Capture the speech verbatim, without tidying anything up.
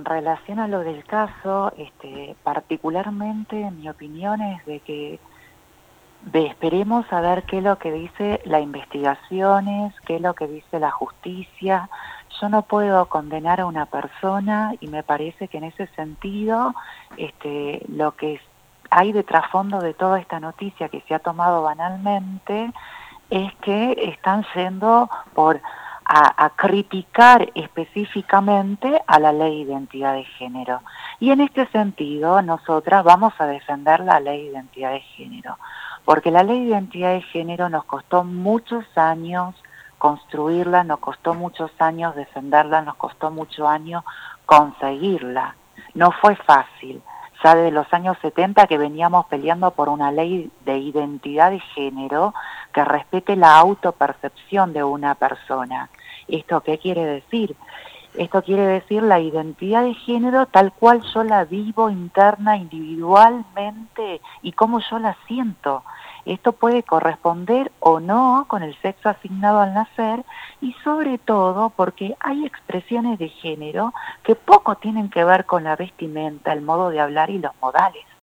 en relación a lo del caso, este, particularmente mi opinión es de que de, esperemos a ver qué es lo que dice las investigaciones, qué es lo que dice la justicia. Yo no puedo condenar a una persona y me parece que en ese sentido este, lo que hay de trasfondo de toda esta noticia que se ha tomado banalmente es que están yendo por a, a criticar específicamente a la ley de identidad de género. Y en este sentido, nosotras vamos a defender la ley de identidad de género, porque la ley de identidad de género nos costó muchos años construirla, nos costó muchos años defenderla, nos costó muchos años conseguirla. No fue fácil. Ya desde los años setenta que veníamos peleando por una ley de identidad de género que respete la autopercepción de una persona. ¿Esto qué quiere decir? Esto quiere decir la identidad de género tal cual yo la vivo interna, individualmente, y cómo yo la siento. Esto puede corresponder o no con el sexo asignado al nacer, y sobre todo porque hay expresiones de género que poco tienen que ver con la vestimenta, el modo de hablar y los modales.